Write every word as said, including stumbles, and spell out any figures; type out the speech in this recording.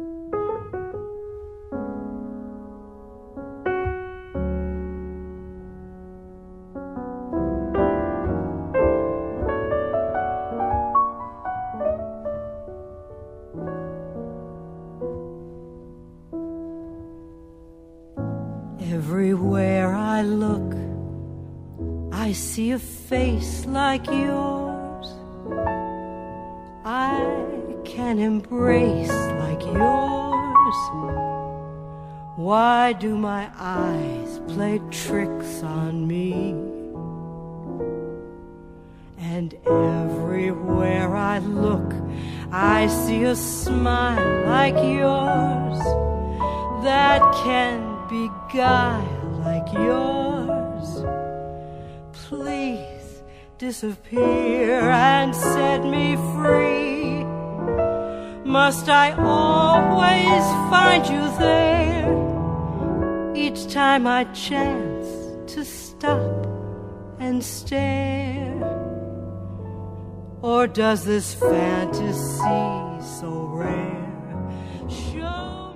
Everywhere I look, I see a face like yours. I can embrace like yours. Why do my eyes play tricks on me? And everywhere I look, I see a smile like yours that can beguile like yours. Please disappear and set me free. Must I always find you there each time I chance to stop and stare? Or does this fantasy so rare show